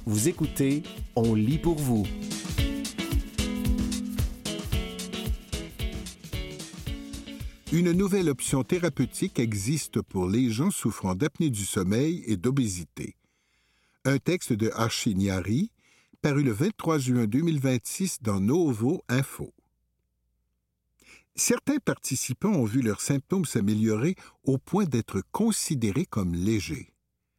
Vous écoutez On lit pour vous. Une nouvelle option thérapeutique existe pour les gens souffrant d'apnée du sommeil et d'obésité. Un texte de Archie Nyari, paru le 23 juin 2026 dans Novo Info. Certains participants ont vu leurs symptômes s'améliorer au point d'être considérés comme légers.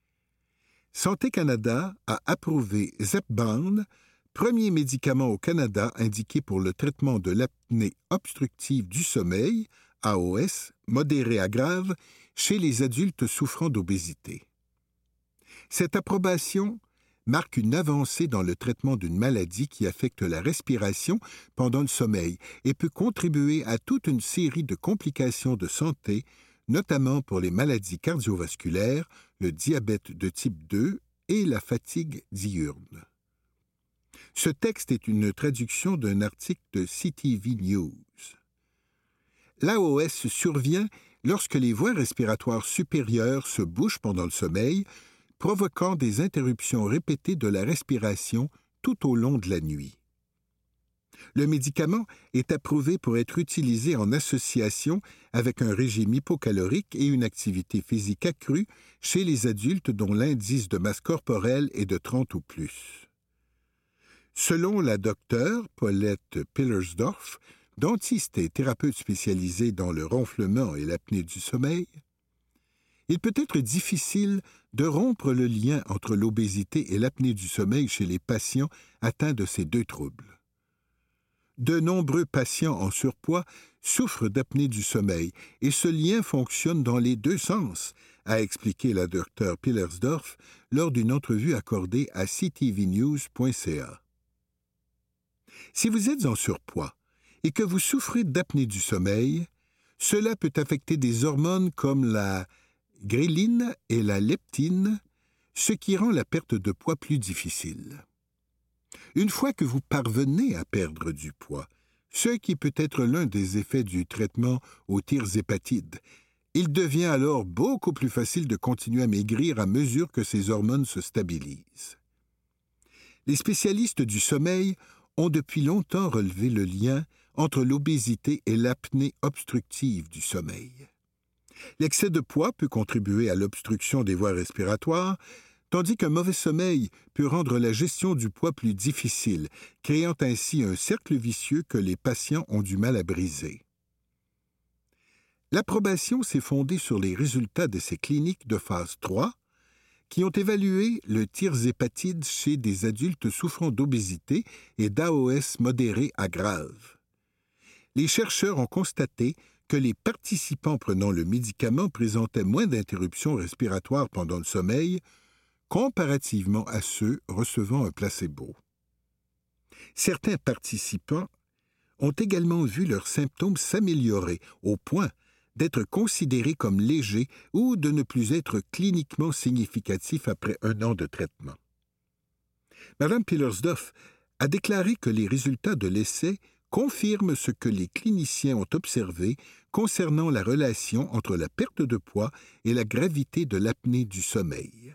Santé Canada a approuvé Zepbound, premier médicament au Canada indiqué pour le traitement de l'apnée obstructive du sommeil, AOS, modérée à grave, chez les adultes souffrant d'obésité. Cette approbation marque une avancée dans le traitement d'une maladie qui affecte la respiration pendant le sommeil et peut contribuer à toute une série de complications de santé, notamment pour les maladies cardiovasculaires, le diabète de type 2 et la fatigue diurne. Ce texte est une traduction d'un article de CTV News. L'AOS survient lorsque les voies respiratoires supérieures se bouchent pendant le sommeil, provoquant des interruptions répétées de la respiration tout au long de la nuit. Le médicament est approuvé pour être utilisé en association avec un régime hypocalorique et une activité physique accrue chez les adultes dont l'indice de masse corporelle est de 30 ou plus. Selon la docteure Paulette Pillersdorf, dentiste et thérapeute spécialisée dans le ronflement et l'apnée du sommeil, il peut être difficile de rompre le lien entre l'obésité et l'apnée du sommeil chez les patients atteints de ces deux troubles. De nombreux patients en surpoids souffrent d'apnée du sommeil et ce lien fonctionne dans les deux sens, a expliqué la docteure Pillersdorf lors d'une entrevue accordée à ctvnews.ca. Si vous êtes en surpoids et que vous souffrez d'apnée du sommeil, cela peut affecter des hormones comme la ghréline et la leptine, ce qui rend la perte de poids plus difficile. Une fois que vous parvenez à perdre du poids, ce qui peut être l'un des effets du traitement aux thirzépatide, il devient alors beaucoup plus facile de continuer à maigrir à mesure que ces hormones se stabilisent. Les spécialistes du sommeil ont depuis longtemps relevé le lien entre l'obésité et l'apnée obstructive du sommeil. L'excès de poids peut contribuer à l'obstruction des voies respiratoires, tandis qu'un mauvais sommeil peut rendre la gestion du poids plus difficile, créant ainsi un cercle vicieux que les patients ont du mal à briser. L'approbation s'est fondée sur les résultats de ces cliniques de phase 3 qui ont évalué le thirzépatide chez des adultes souffrant d'obésité et d'AOS modérée à grave. Les chercheurs ont constaté que les participants prenant le médicament présentaient moins d'interruptions respiratoires pendant le sommeil comparativement à ceux recevant un placebo. Certains participants ont également vu leurs symptômes s'améliorer au point d'être considérés comme légers ou de ne plus être cliniquement significatifs après 1 an de traitement. Mme Pillersdorf a déclaré que les résultats de l'essai confirment ce que les cliniciens ont observé concernant la relation entre la perte de poids et la gravité de l'apnée du sommeil.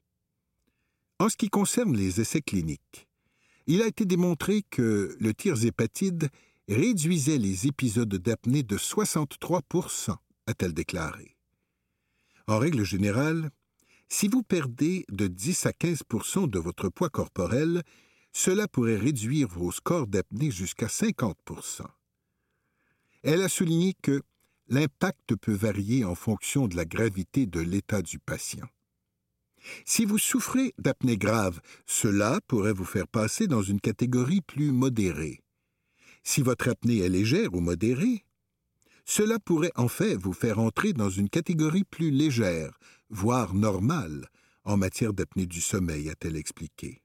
En ce qui concerne les essais cliniques, il a été démontré que le thirzépatide réduisait les épisodes d'apnée de 63%, a-t-elle déclaré. En règle générale, si vous perdez de 10 à 15% de votre poids corporel, cela pourrait réduire vos scores d'apnée jusqu'à 50%. Elle a souligné que l'impact peut varier en fonction de la gravité de l'état du patient. Si vous souffrez d'apnée grave, cela pourrait vous faire passer dans une catégorie plus modérée. Si votre apnée est légère ou modérée, cela pourrait en fait vous faire entrer dans une catégorie plus légère, voire normale, en matière d'apnée du sommeil, a-t-elle expliqué.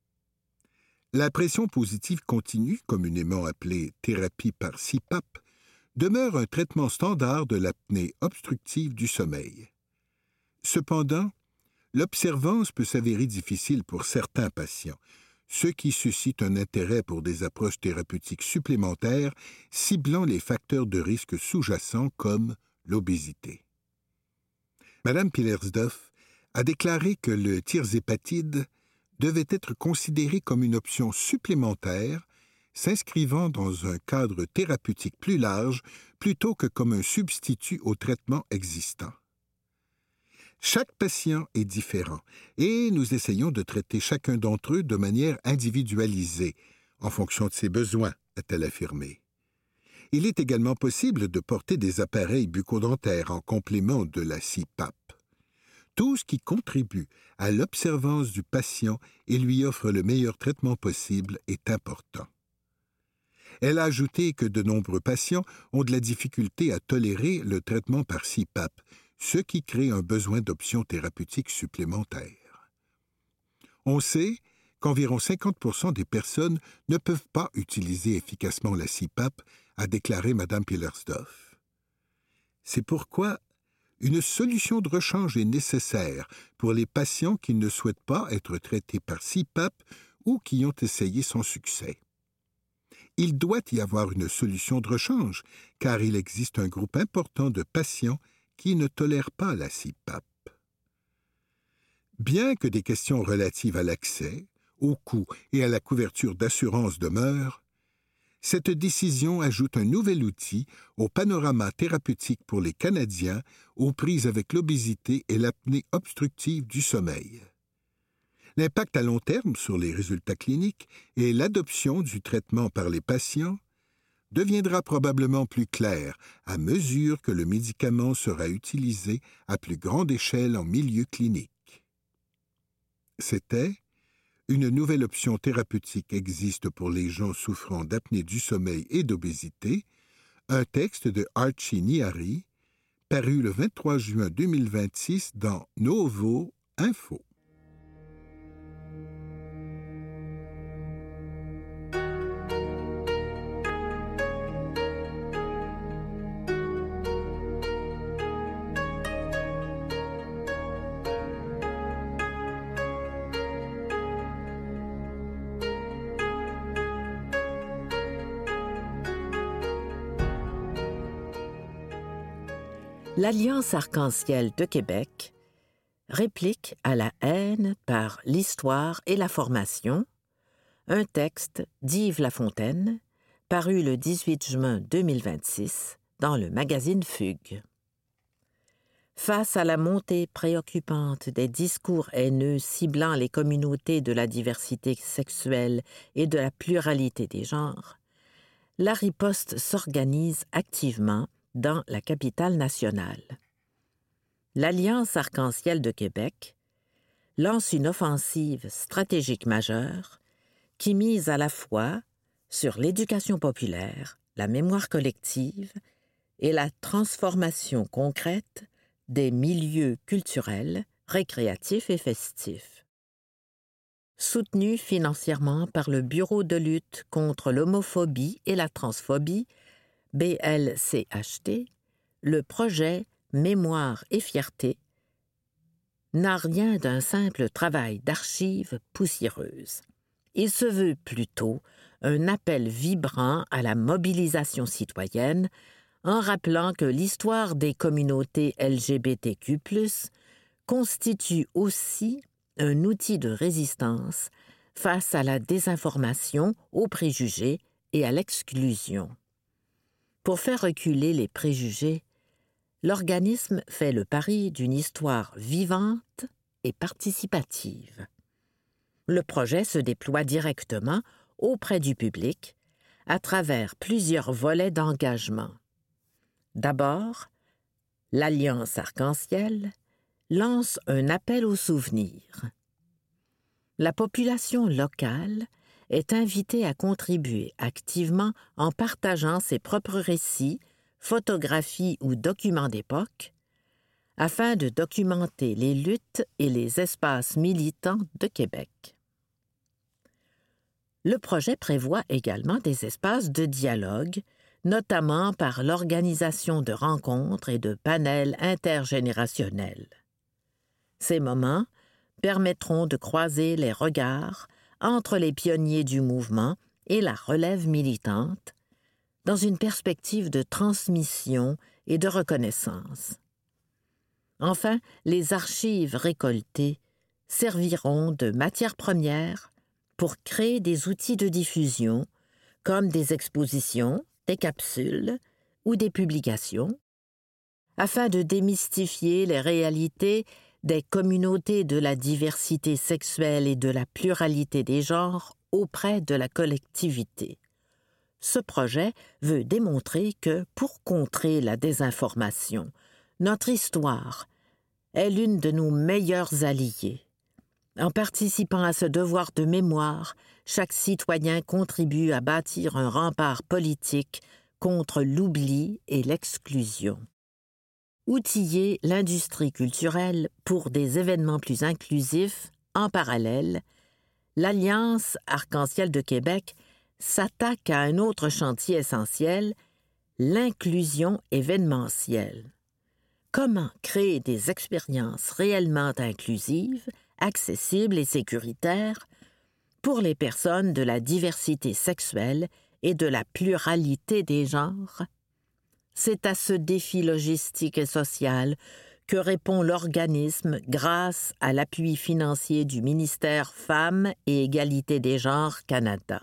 La pression positive continue, communément appelée thérapie par CPAP, demeure un traitement standard de l'apnée obstructive du sommeil. Cependant, l'observance peut s'avérer difficile pour certains patients, ce qui suscite un intérêt pour des approches thérapeutiques supplémentaires ciblant les facteurs de risque sous-jacents comme l'obésité. Mme Pillersdorf a déclaré que le thirzépatide devait être considérée comme une option supplémentaire, s'inscrivant dans un cadre thérapeutique plus large plutôt que comme un substitut au traitement existant. Chaque patient est différent et nous essayons de traiter chacun d'entre eux de manière individualisée, en fonction de ses besoins, a-t-elle affirmé. Il est également possible de porter des appareils bucco-dentaires en complément de la CPAP. Tout ce qui contribue à l'observance du patient et lui offre le meilleur traitement possible est important. Elle a ajouté que de nombreux patients ont de la difficulté à tolérer le traitement par CPAP, ce qui crée un besoin d'options thérapeutiques supplémentaires. On sait qu'environ 50% des personnes ne peuvent pas utiliser efficacement la CPAP, a déclaré Mme Pillersdorf. C'est pourquoi une solution de rechange est nécessaire pour les patients qui ne souhaitent pas être traités par CPAP ou qui ont essayé sans succès. Il doit y avoir une solution de rechange, car il existe un groupe important de patients qui ne tolèrent pas la CPAP. Bien que des questions relatives à l'accès, au coût et à la couverture d'assurance demeurent, cette décision ajoute un nouvel outil au panorama thérapeutique pour les Canadiens aux prises avec l'obésité et l'apnée obstructive du sommeil. L'impact à long terme sur les résultats cliniques et l'adoption du traitement par les patients deviendra probablement plus clair à mesure que le médicament sera utilisé à plus grande échelle en milieu clinique. C'était « Une nouvelle option thérapeutique existe pour les gens souffrant d'apnée du sommeil et d'obésité », un texte de Archie Niari, paru le 23 juin 2026 dans Novo Info. L'Alliance arc-en-ciel de Québec réplique à la haine par l'histoire et la formation, un texte d'Yves Lafontaine, paru le 18 juin 2026 dans le magazine Fugue. Face à la montée préoccupante des discours haineux ciblant les communautés de la diversité sexuelle et de la pluralité des genres, la riposte s'organise activement dans la capitale nationale. L'Alliance arc-en-ciel de Québec lance une offensive stratégique majeure qui mise à la fois sur l'éducation populaire, la mémoire collective et la transformation concrète des milieux culturels, récréatifs et festifs. Soutenu financièrement par le Bureau de lutte contre l'homophobie et la transphobie, BLCHT, le projet Mémoire et fierté n'a rien d'un simple travail d'archives poussiéreuses. Il se veut plutôt un appel vibrant à la mobilisation citoyenne en rappelant que l'histoire des communautés LGBTQ+, constitue aussi un outil de résistance face à la désinformation, aux préjugés et à l'exclusion. Pour faire reculer les préjugés, l'organisme fait le pari d'une histoire vivante et participative. Le projet se déploie directement auprès du public à travers plusieurs volets d'engagement. D'abord, l'Alliance arc-en-ciel lance un appel au souvenir. La population locale est invitée à contribuer activement en partageant ses propres récits, photographies ou documents d'époque, afin de documenter les luttes et les espaces militants de Québec. Le projet prévoit également des espaces de dialogue, notamment par l'organisation de rencontres et de panels intergénérationnels. Ces moments permettront de croiser les regards entre les pionniers du mouvement et la relève militante, dans une perspective de transmission et de reconnaissance. Enfin, les archives récoltées serviront de matière première pour créer des outils de diffusion comme des expositions, des capsules ou des publications, afin de démystifier les réalités des communautés de la diversité sexuelle et de la pluralité des genres auprès de la collectivité. Ce projet veut démontrer que, pour contrer la désinformation, notre histoire est l'une de nos meilleures alliées. En participant à ce devoir de mémoire, chaque citoyen contribue à bâtir un rempart politique contre l'oubli et l'exclusion. Outiller l'industrie culturelle pour des événements plus inclusifs, en parallèle, l'Alliance Arc-en-Ciel de Québec s'attaque à un autre chantier essentiel, l'inclusion événementielle. Comment créer des expériences réellement inclusives, accessibles et sécuritaires pour les personnes de la diversité sexuelle et de la pluralité des genres? C'est à ce défi logistique et social que répond l'organisme grâce à l'appui financier du ministère Femmes et Égalité des genres Canada.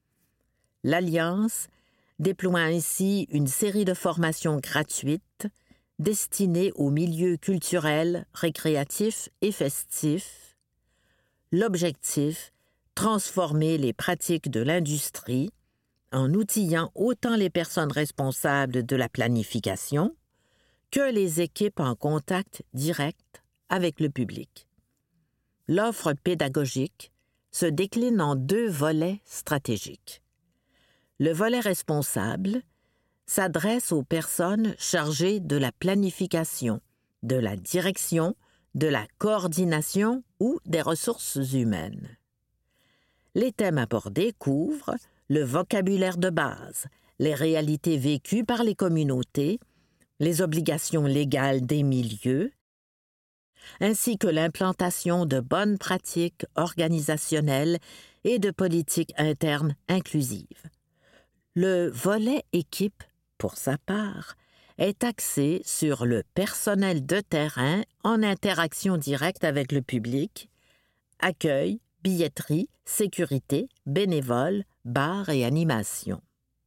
L'Alliance déploie ainsi une série de formations gratuites destinées aux milieux culturels, récréatifs et festifs. L'objectif, transformer les pratiques de l'industrie en outillant autant les personnes responsables de la planification que les équipes en contact direct avec le public. L'offre pédagogique se décline en 2 volets stratégiques. Le volet responsable s'adresse aux personnes chargées de la planification, de la direction, de la coordination ou des ressources humaines. Les thèmes abordés couvrent le vocabulaire de base, les réalités vécues par les communautés, les obligations légales des milieux, ainsi que l'implantation de bonnes pratiques organisationnelles et de politiques internes inclusives. Le volet équipe, pour sa part, est axé sur le personnel de terrain en interaction directe avec le public, accueil, billetterie, sécurité, bénévoles, bar et animation.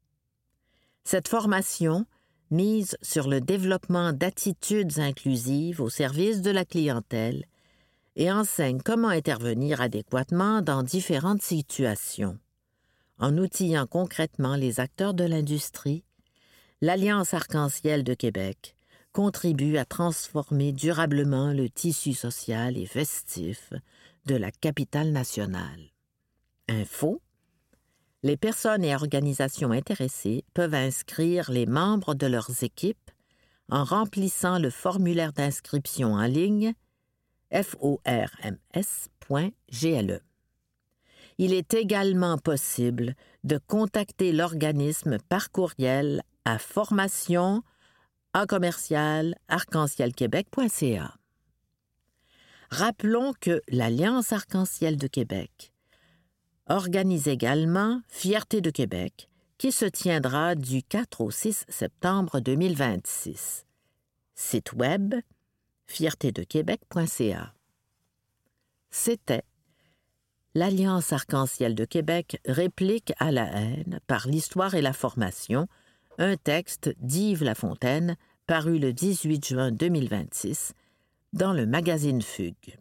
Cette formation mise sur le développement d'attitudes inclusives au service de la clientèle et enseigne comment intervenir adéquatement dans différentes situations. En outillant concrètement les acteurs de l'industrie, l'Alliance Arc-en-Ciel de Québec contribue à transformer durablement le tissu social et festif de la capitale nationale. Info: les personnes et organisations intéressées peuvent inscrire les membres de leurs équipes en remplissant le formulaire d'inscription en ligne forms.gle. Il est également possible de contacter l'organisme par courriel à formation@arc-en-cielquebec.ca. Rappelons que l'Alliance Arc-en-Ciel de Québec organise également Fierté de Québec, qui se tiendra du 4 au 6 septembre 2026. Site web fiertédequebec.ca. C'était l'Alliance Arc-en-Ciel de Québec réplique à la haine par l'histoire et la formation, un texte d'Yves Lafontaine paru le 18 juin 2026 dans le magazine Fugue.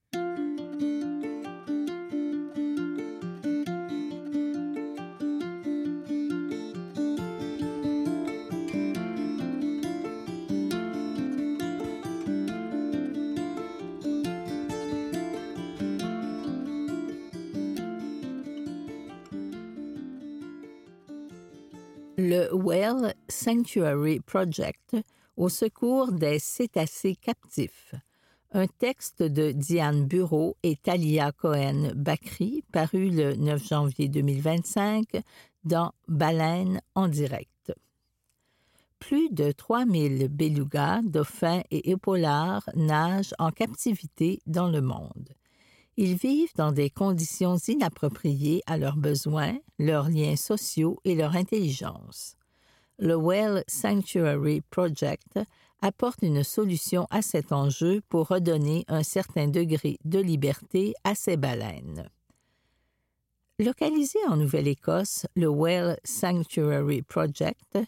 Le Whale Sanctuary Project au secours des cétacés captifs. Un texte de Diane Bureau et Talia Cohen-Bakri, paru le 9 janvier 2025 dans Baleine en direct. Plus de 3000 belugas, dauphins et épaulards nagent en captivité dans le monde. Ils vivent dans des conditions inappropriées à leurs besoins, leurs liens sociaux et leur intelligence. Le Whale Sanctuary Project apporte une solution à cet enjeu pour redonner un certain degré de liberté à ces baleines. Localisé en Nouvelle-Écosse, le Whale Sanctuary Project,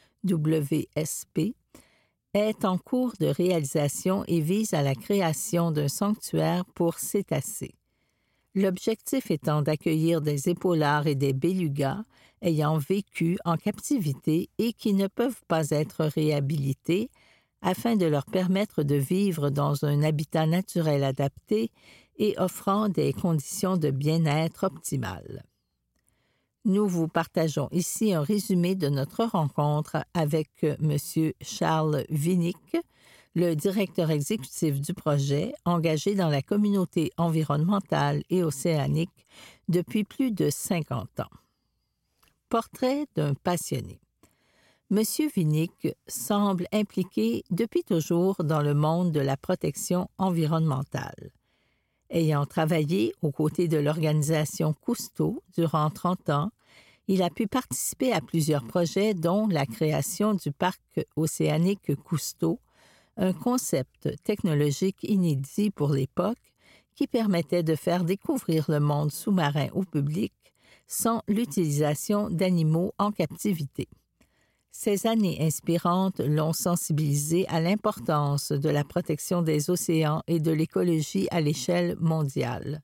WSP, est en cours de réalisation et vise à la création d'un sanctuaire pour cétacés. L'objectif étant d'accueillir des épaulards et des bélugas ayant vécu en captivité et qui ne peuvent pas être réhabilités afin de leur permettre de vivre dans un habitat naturel adapté et offrant des conditions de bien-être optimales. Nous vous partageons ici un résumé de notre rencontre avec M. Charles Winick, le directeur exécutif du projet, engagé dans la communauté environnementale et océanique depuis plus de 50 ans. Portrait d'un passionné. M. Winick semble impliqué depuis toujours dans le monde de la protection environnementale. Ayant travaillé aux côtés de l'organisation Cousteau durant 30 ans, il a pu participer à plusieurs projets dont la création du parc océanique Cousteau, un concept technologique inédit pour l'époque qui permettait de faire découvrir le monde sous-marin au public sans l'utilisation d'animaux en captivité. Ces années inspirantes l'ont sensibilisé à l'importance de la protection des océans et de l'écologie à l'échelle mondiale.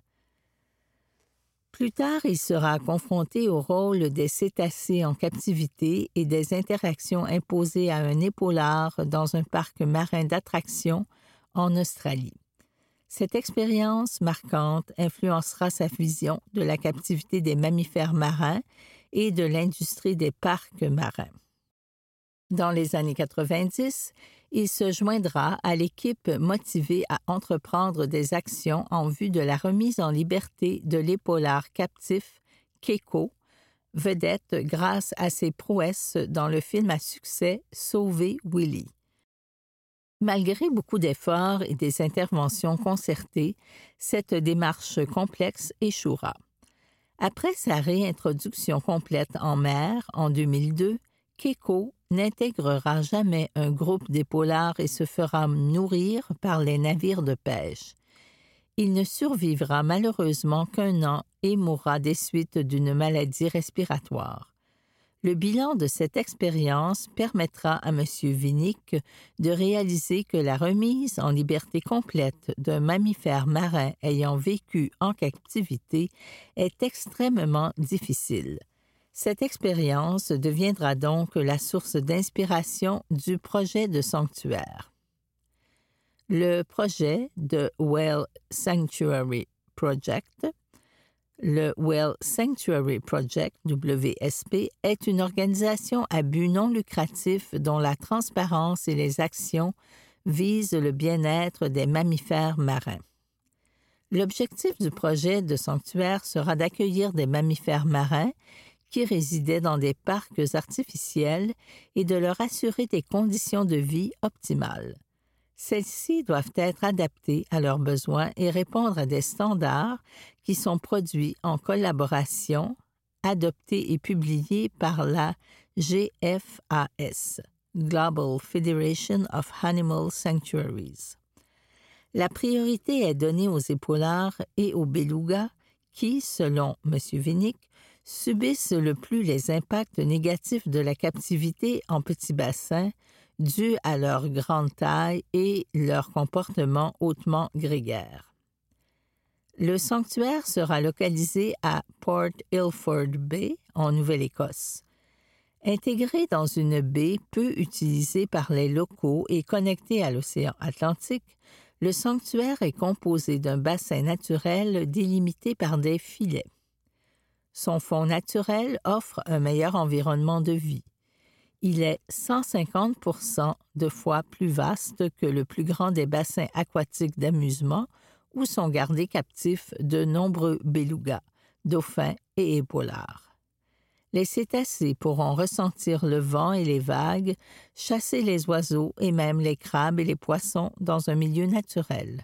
Plus tard, il sera confronté au rôle des cétacés en captivité et des interactions imposées à un épaulard dans un parc marin d'attractions en Australie. Cette expérience marquante influencera sa vision de la captivité des mammifères marins et de l'industrie des parcs marins. Dans les années 90, il se joindra à l'équipe motivée à entreprendre des actions en vue de la remise en liberté de l'épaulard captif Keiko, vedette grâce à ses prouesses dans le film à succès Sauver Willy. Malgré beaucoup d'efforts et des interventions concertées, cette démarche complexe échouera. Après sa réintroduction complète en mer en 2002, Keiko n'intégrera jamais un groupe d'épaulards et se fera nourrir par les navires de pêche. Il ne survivra malheureusement qu'1 an et mourra des suites d'une maladie respiratoire. Le bilan de cette expérience permettra à M. Winick de réaliser que la remise en liberté complète d'un mammifère marin ayant vécu en captivité est extrêmement difficile. Cette expérience deviendra donc la source d'inspiration du projet de sanctuaire. Le projet de Whale Sanctuary Project, le Whale Sanctuary Project, WSP, est une organisation à but non lucratif dont la transparence et les actions visent le bien-être des mammifères marins. L'objectif du projet de sanctuaire sera d'accueillir des mammifères marins qui résidaient dans des parcs artificiels et de leur assurer des conditions de vie optimales. Celles-ci doivent être adaptées à leurs besoins et répondre à des standards qui sont produits en collaboration, adoptés et publiés par la GFAS, Global Federation of Animal Sanctuaries. La priorité est donnée aux épaulards et aux bélugas qui, selon M. Winick, subissent le plus les impacts négatifs de la captivité en petits bassins dus à leur grande taille et leur comportement hautement grégaire. Le sanctuaire sera localisé à Port Ilford Bay, en Nouvelle-Écosse. Intégré dans une baie peu utilisée par les locaux et connecté à l'océan Atlantique, le sanctuaire est composé d'un bassin naturel délimité par des filets. Son fond naturel offre un meilleur environnement de vie. Il est 150% de fois plus vaste que le plus grand des bassins aquatiques d'amusement où sont gardés captifs de nombreux bélugas, dauphins et épaulards. Les cétacés pourront ressentir le vent et les vagues, chasser les oiseaux et même les crabes et les poissons dans un milieu naturel.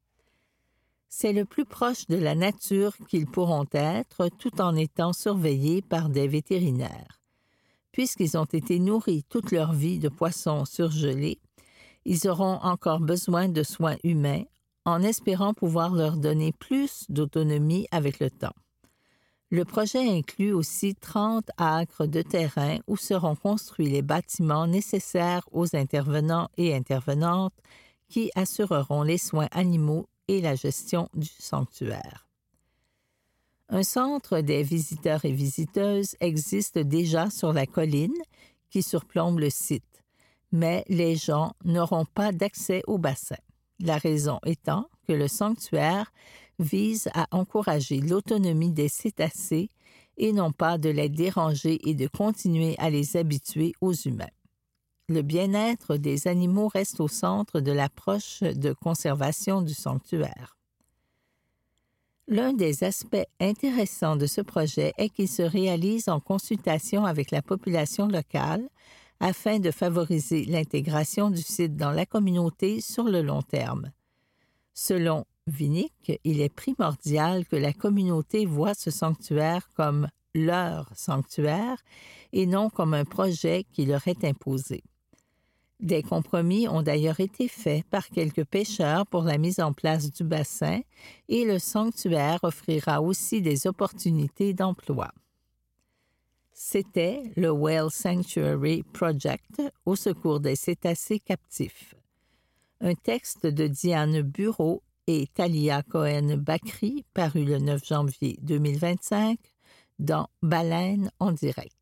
C'est le plus proche de la nature qu'ils pourront être tout en étant surveillés par des vétérinaires. Puisqu'ils ont été nourris toute leur vie de poissons surgelés, Ils auront encore besoin de soins humains, en espérant pouvoir leur donner plus d'autonomie avec le temps. Le projet inclut aussi 30 acres de terrain où seront construits les bâtiments nécessaires aux intervenants et intervenantes qui assureront les soins animaux et la gestion du sanctuaire. Un centre des visiteurs et visiteuses existe déjà sur la colline qui surplombe le site, mais les gens n'auront pas d'accès au bassin. La raison étant que le sanctuaire vise à encourager l'autonomie des cétacés et non pas de les déranger et de continuer à les habituer aux humains. Le bien-être des animaux reste au centre de l'approche de conservation du sanctuaire. L'un des aspects intéressants de ce projet est qu'il se réalise en consultation avec la population locale afin de favoriser l'intégration du site dans la communauté sur le long terme. Selon Vinick, il est primordial que la communauté voie ce sanctuaire comme leur sanctuaire et non comme un projet qui leur est imposé. Des compromis ont d'ailleurs été faits par quelques pêcheurs pour la mise en place du bassin et le sanctuaire offrira aussi des opportunités d'emploi. C'était le Whale Sanctuary Project au secours des cétacés captifs. Un texte de Diane Bureau et Talia Cohen-Bakri, paru le 9 janvier 2025, dans Baleine en direct.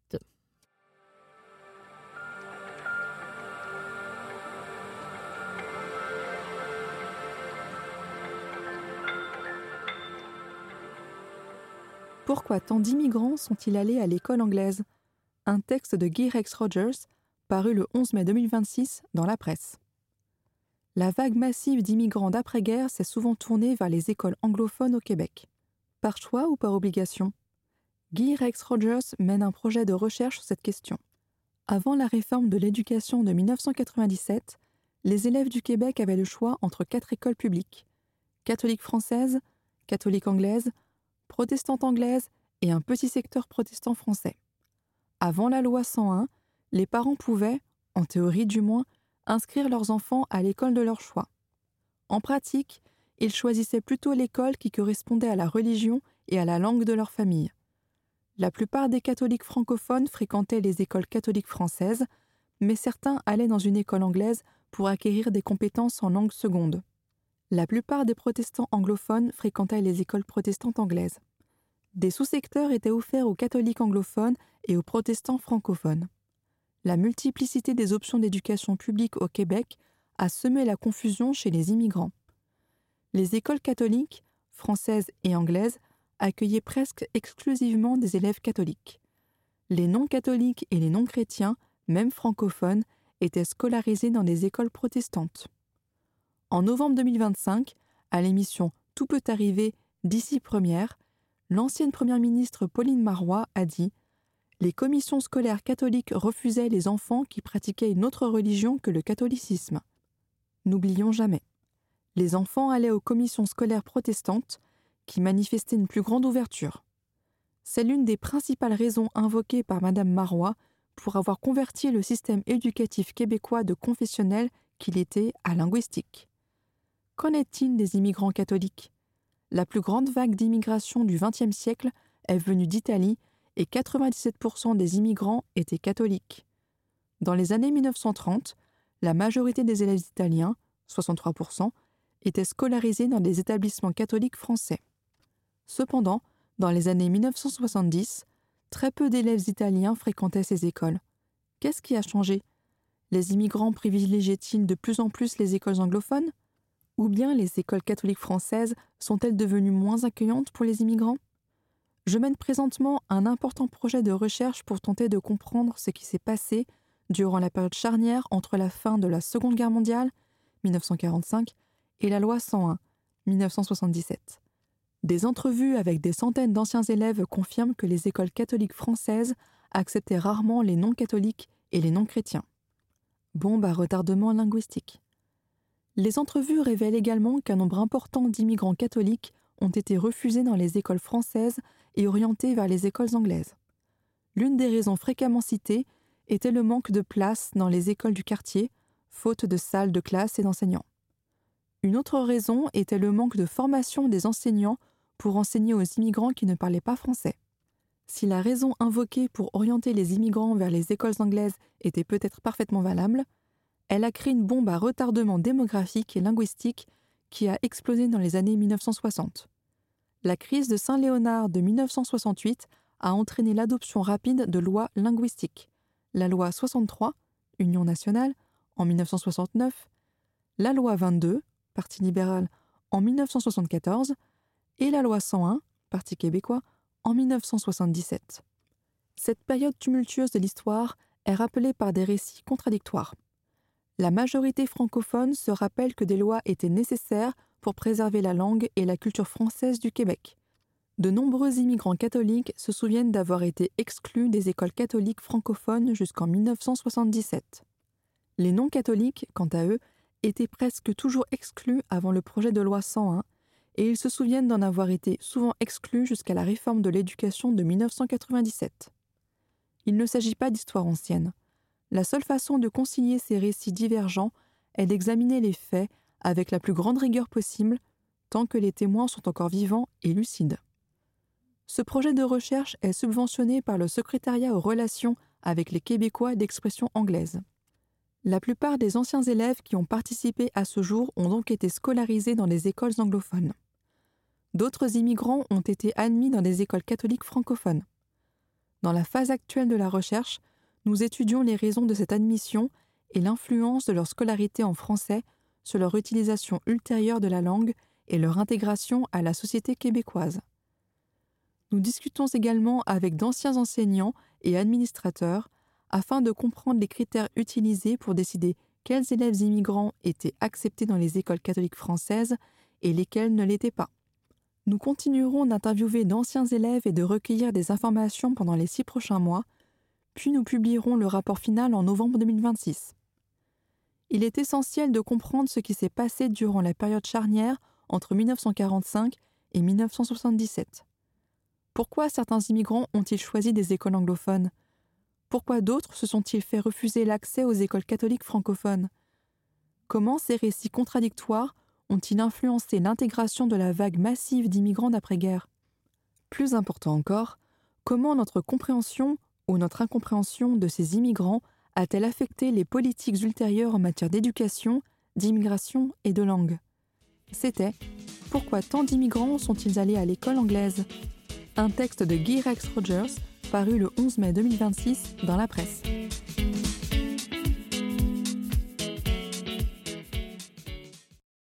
Pourquoi tant d'immigrants sont-ils allés à l'école anglaise? Un texte de Guy Rex Rogers, paru le 11 mai 2026 dans la presse. La vague massive d'immigrants d'après-guerre s'est souvent tournée vers les écoles anglophones au Québec. Par choix ou par obligation? Guy Rex Rogers mène un projet de recherche sur cette question. Avant la réforme de l'éducation de 1997, les élèves du Québec avaient le choix entre 4 écoles publiques: catholique française, catholique anglaise, protestante anglaise et un petit secteur protestant français. Avant la loi 101, les parents pouvaient, en théorie du moins, inscrire leurs enfants à l'école de leur choix. En pratique, ils choisissaient plutôt l'école qui correspondait à la religion et à la langue de leur famille. La plupart des catholiques francophones fréquentaient les écoles catholiques françaises, mais certains allaient dans une école anglaise pour acquérir des compétences en langue seconde. La plupart des protestants anglophones fréquentaient les écoles protestantes anglaises. Des sous-secteurs étaient offerts aux catholiques anglophones et aux protestants francophones. La multiplicité des options d'éducation publique au Québec a semé la confusion chez les immigrants. Les écoles catholiques, françaises et anglaises, accueillaient presque exclusivement des élèves catholiques. Les non-catholiques et les non-chrétiens, même francophones, étaient scolarisés dans des écoles protestantes. En novembre 2025, à l'émission « Tout peut arriver d'ici première », l'ancienne première ministre Pauline Marois a dit « Les commissions scolaires catholiques refusaient les enfants qui pratiquaient une autre religion que le catholicisme. » N'oublions jamais. Les enfants allaient aux commissions scolaires protestantes qui manifestaient une plus grande ouverture. C'est l'une des principales raisons invoquées par Madame Marois pour avoir converti le système éducatif québécois de confessionnel qu'il était à linguistique. Qu'en est-il des immigrants catholiques? La plus grande vague d'immigration du XXe siècle est venue d'Italie et 97% des immigrants étaient catholiques. Dans les années 1930, la majorité des élèves italiens, 63%, étaient scolarisés dans des établissements catholiques français. Cependant, dans les années 1970, très peu d'élèves italiens fréquentaient ces écoles. Qu'est-ce qui a changé? Les immigrants privilégiaient-ils de plus en plus les écoles anglophones? Ou bien les écoles catholiques françaises sont-elles devenues moins accueillantes pour les immigrants? Je mène présentement un important projet de recherche pour tenter de comprendre ce qui s'est passé durant la période charnière entre la fin de la Seconde Guerre mondiale, 1945, et la loi 101, 1977. Des entrevues avec des centaines d'anciens élèves confirment que les écoles catholiques françaises acceptaient rarement les non-catholiques et les non-chrétiens. Bombe à retardement linguistique. Les entrevues révèlent également qu'un nombre important d'immigrants catholiques ont été refusés dans les écoles françaises et orientés vers les écoles anglaises. L'une des raisons fréquemment citées était le manque de place dans les écoles du quartier, faute de salles de classe et d'enseignants. Une autre raison était le manque de formation des enseignants pour enseigner aux immigrants qui ne parlaient pas français. Si la raison invoquée pour orienter les immigrants vers les écoles anglaises était peut-être parfaitement valable, elle a créé une bombe à retardement démographique et linguistique qui a explosé dans les années 1960. La crise de Saint-Léonard de 1968 a entraîné l'adoption rapide de lois linguistiques. La loi 63, Union nationale, en 1969, la loi 22, Parti libéral, en 1974, et la loi 101, Parti québécois, en 1977. Cette période tumultueuse de l'histoire est rappelée par des récits contradictoires. La majorité francophone se rappelle que des lois étaient nécessaires pour préserver la langue et la culture française du Québec. De nombreux immigrants catholiques se souviennent d'avoir été exclus des écoles catholiques francophones jusqu'en 1977. Les non-catholiques, quant à eux, étaient presque toujours exclus avant le projet de loi 101, et ils se souviennent d'en avoir été souvent exclus jusqu'à la réforme de l'éducation de 1997. Il ne s'agit pas d'histoire ancienne. La seule façon de concilier ces récits divergents est d'examiner les faits avec la plus grande rigueur possible, tant que les témoins sont encore vivants et lucides. Ce projet de recherche est subventionné par le Secrétariat aux relations avec les Québécois d'expression anglaise. La plupart des anciens élèves qui ont participé à ce jour ont donc été scolarisés dans des écoles anglophones. D'autres immigrants ont été admis dans des écoles catholiques francophones. Dans la phase actuelle de la recherche, nous étudions les raisons de cette admission et l'influence de leur scolarité en français sur leur utilisation ultérieure de la langue et leur intégration à la société québécoise. Nous discutons également avec d'anciens enseignants et administrateurs afin de comprendre les critères utilisés pour décider quels élèves immigrants étaient acceptés dans les écoles catholiques françaises et lesquels ne l'étaient pas. Nous continuerons d'interviewer d'anciens élèves et de recueillir des informations pendant les 6 prochains mois, puis nous publierons le rapport final en novembre 2026. Il est essentiel de comprendre ce qui s'est passé durant la période charnière entre 1945 et 1977. Pourquoi certains immigrants ont-ils choisi des écoles anglophones ? Pourquoi d'autres se sont-ils fait refuser l'accès aux écoles catholiques francophones ? Comment ces récits contradictoires ont-ils influencé l'intégration de la vague massive d'immigrants d'après-guerre ? Plus important encore, comment notre compréhension ou notre incompréhension de ces immigrants a-t-elle affecté les politiques ultérieures en matière d'éducation, d'immigration et de langue ? C'était « Pourquoi tant d'immigrants sont-ils allés à l'école anglaise ?» Un texte de Guy Rex Rogers paru le 11 mai 2026 dans la presse.